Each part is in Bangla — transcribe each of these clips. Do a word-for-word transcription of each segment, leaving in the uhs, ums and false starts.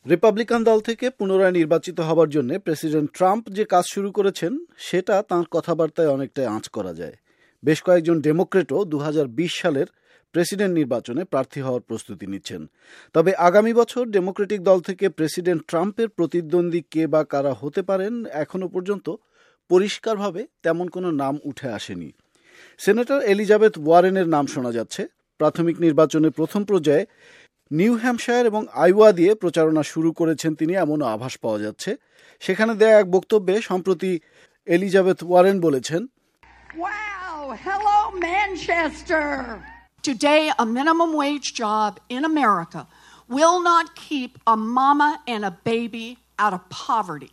রিপাবলিকান দল থেকে পুনরায় নির্বাচিত হবার জন্য প্রেসিডেন্ট ট্রাম্প যে কাজ শুরু করেছেন সেটা তাঁর কথাবার্তায় অনেকটাই আঁচ করা যায়। বেশ কয়েকজন ডেমোক্রেটও দু হাজার বিশ সালের প্রেসিডেন্ট নির্বাচনে প্রার্থী হওয়ার প্রস্তুতি নিচ্ছেন। তবে আগামী বছর ডেমোক্রেটিক দল থেকে প্রেসিডেন্ট ট্রাম্পের প্রতিদ্বন্দ্বী কে বা কারা হতে পারেন এখনো পর্যন্ত পরিষ্কারভাবে তেমন কোনো নাম উঠে আসেনি। সেনেটর এলিজাবেথ ওয়ারেনের নাম শোনা যাচ্ছে। প্রাথমিক নির্বাচনের প্রথম পর্যায়ে নিউ হ্যাম্পশায়ার এবং আইওয়া দিয়ে প্রচারণা শুরু করেছেন তিনি, এমনও আভাস পাওয়া যাচ্ছে। সেখানে দেয়া এক বক্তব্যে সম্প্রতি এলিজাবেথ ওয়ারেন বলেছেন, Wow, hello Manchester. Today a minimum wage job in America will not keep a mama and a baby out of poverty.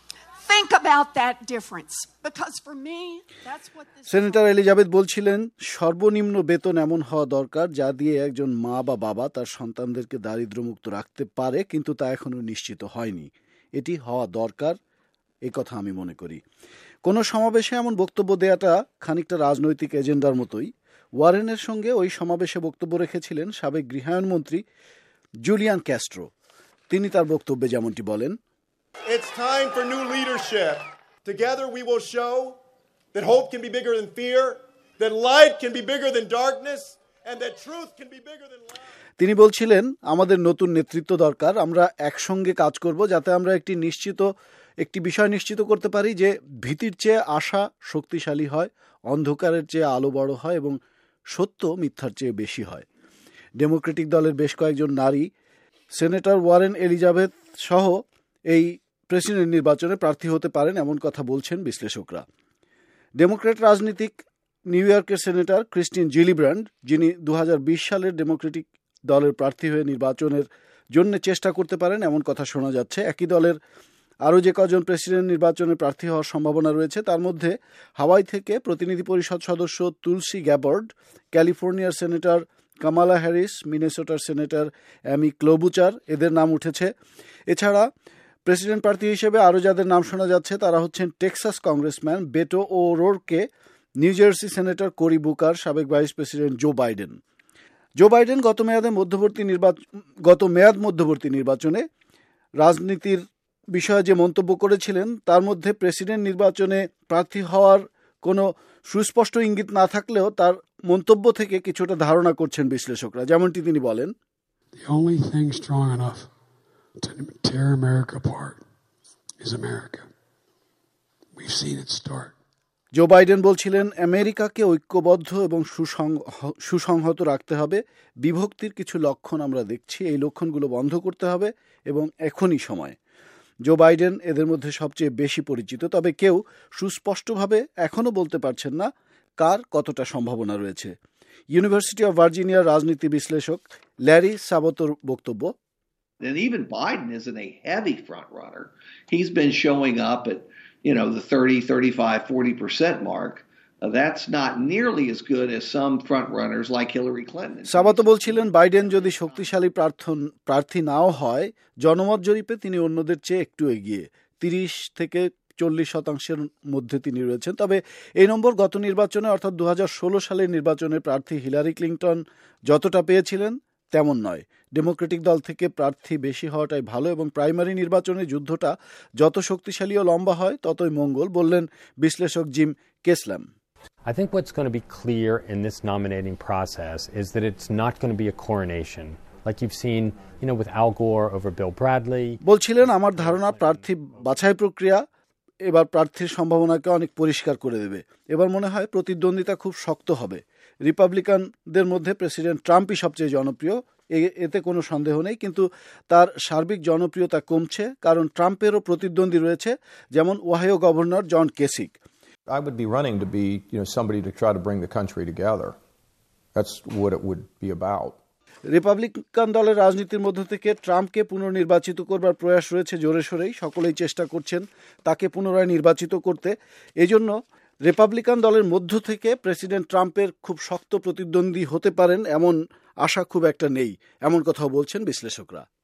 Think about that difference because for me that's what this senator Elizabeth বলছিলেন, সর্বনিম্ন বেতন এমন হওয়া দরকার যা দিয়ে একজন মা বা বাবা তার সন্তানদেরকে দারিদ্র্যমুক্ত রাখতে পারে, কিন্তু তা এখনো নিশ্চিত হয়নি। এটি হওয়া দরকার, এই কথা আমি মনে করি। কোনো সমাবেশে এমন বক্তব্য দেওয়াটা খানিকটা রাজনৈতিক এজেন্ডার মতোই। ওয়ারেনের সঙ্গে ওই সমাবেশে বক্তব্য রেখেছিলেন সাবেক গৃহায়ণ মন্ত্রী জুলিয়ান ক্যাস্ট্রো। তিনি তার বক্তব্যে যেমনটি বলেন, It's time for new leadership. Together we will show that hope can be bigger than fear, that light can be bigger than darkness, and that truth can be bigger than lies. তিনি বলছিলেন, আমাদের নতুন নেতৃত্ব দরকার। আমরা একসঙ্গে কাজ করব যাতে আমরা একটি নিশ্চিত একটি বিষয় নিশ্চিত করতে পারি যে ভীতির চেয়ে আশা শক্তিশালী হয়, অন্ধকারের চেয়ে আলো বড় হয় এবং সত্য মিথ্যার চেয়ে বেশি হয়। ডেমোক্রেটিক দলের বেশ কয়েকজন নারী সেনেটর ওয়ারেন এলিজাবেথ সহ এই প্রেসিডেন্ট নির্বাচনে প্রার্থী হতে পারেন এমন কথা বলছেন বিশ্লেষকরা। ডেমোক্র্যাট রাজনীতিক নিউ ইয়র্কের সেনেটর ক্রিস্টিন জিলিব্রান্ড, যিনি দু হাজার বিশ সালের ডেমোক্রেটিক দলের প্রার্থী হয়ে নির্বাচনের জন্য চেষ্টা করতে পারেন এমন কথা শোনা যাচ্ছে। একই দলের আরও যে কজন প্রেসিডেন্ট নির্বাচনে প্রার্থী হওয়ার সম্ভাবনা রয়েছে তার মধ্যে হাওয়াই থেকে প্রতিনিধি পরিষদ সদস্য তুলসি গ্যাবার্ড, ক্যালিফোর্নিয়ার সেনেটর কামালা হ্যারিস, মিনেসোটার সেনেটর অ্যামি ক্লোবুচার, এদের নাম উঠেছে। এছাড়া প্রেসিডেন্ট প্রার্থী হিসেবে আরও যাদের নাম শোনা যাচ্ছে তারা হচ্ছেন Texas congressman Beto O'Rourke, New Jersey senator Cory Booker, সাবেক vice president Joe Biden. Joe Biden গত মেয়াদে মধ্যবর্তী নির্বাচন গত মেয়াদ মধ্যবর্তী নির্বাচনে রাজনীতির বিষয়ে যে মন্তব্য করেছিলেন তার মধ্যে প্রেসিডেন্ট নির্বাচনে প্রার্থী হওয়ার কোনো সুস্পষ্ট ইঙ্গিত না থাকলেও তার মন্তব্য থেকে কিছুটা ধারণা করছেন বিশ্লেষকরা। যেমনটি তিনি বলেন, The only thing strong enough to tear America apart is America. We've seen it start. Joe Biden বলছিলেন, আমেরিকাকে ঐক্যবদ্ধ এবং সুসংহত রাখতে হবে। বিভক্তির কিছু লক্ষণ আমরা দেখছি, এই লক্ষণগুলো বন্ধ করতে হবে এবং এখনই সময়। জো বাইডেন এদের মধ্যে সবচেয়ে বেশি পরিচিত, তবে কেউ সুস্পষ্টভাবে এখনও বলতে পারছেন না কার কতটা সম্ভাবনা রয়েছে। ইউনিভার্সিটি অফ ভার্জিনিয়ার রাজনীতি বিশ্লেষক ল্যারি সাবতোর বক্তব্য, And even Biden isn't a heavy front runner. He's been showing up at, you know, the thirty, thirty-five, forty percent mark. Uh, that's not nearly as good as some front runners like Hillary Clinton. সাবাতো বলছিলেন, বাইডেন যদি শক্তিশালী প্রার্থী নাও হয়, জনমত জরিপে তিনি অন্যদের চেয়ে একটু এগিয়ে, তিরিশ থেকে চল্লিশ শতাংশের মধ্যে তিনি রয়েছেন। তবে এই নম্বর গত নির্বাচনে অর্থাৎ দু হাজার ষোলো সালের নির্বাচনে প্রার্থী হিলারি ক্লিন্টন যতটা পেয়েছিলেন তেমন নয়। ডেমোক্রেটিক দল থেকে প্রার্থী বেশি হওয়াটাই ভালো এবং প্রাইমারি নির্বাচনে যুদ্ধটা যত শক্তিশালী ও লম্বা হয় ততই মঙ্গল, বললেন বিশ্লেষক জিম কেসলাম। I think what's going to be clear in this nominating process is that it's not going to be a coronation like you've seen, you know, with Al Gore over Bill Bradley. বলছিলেন, আমার ধারণা প্রার্থী বাছাই প্রক্রিয়া এবার প্রার্থীর সম্ভাবনাকে অনেক পরিষ্কার করে দেবে। এবার মনে হয় প্রতিদ্বন্দ্বিতা খুব শক্ত হবে। রিপাবলিকানদের মধ্যে প্রেসিডেন্ট ট্রাম্পই সবচেয়ে জনপ্রিয়, এতে কোনো সন্দেহ নেই, কিন্তু তার সার্বিক জনপ্রিয়তা কমছে কারণ ট্রাম্পেরও প্রতিদ্বন্দ্বী রয়েছে, যেমন Ohio governor John Kasich. I would be running to be, you know, somebody to try to bring the country together. That's what it would be about. Republican দলের রাজনীতির মধ্য থেকে ট্রাম্পকে পুনর্নির্বাচিত করবার প্রয়াস রয়েছে জোরে সোরেই। সকলেই চেষ্টা করছেন তাকে পুনরায় নির্বাচিত করতে। এজন্য রিপাবলিকান দলের মধ্য থেকে প্রেসিডেন্ট ট্রাম্পের খুব শক্ত প্রতিদ্বন্দ্বী হতে পারেন এমন আশা খুব একটা নেই, এমন কথাও বলছেন বিশ্লেষকরা।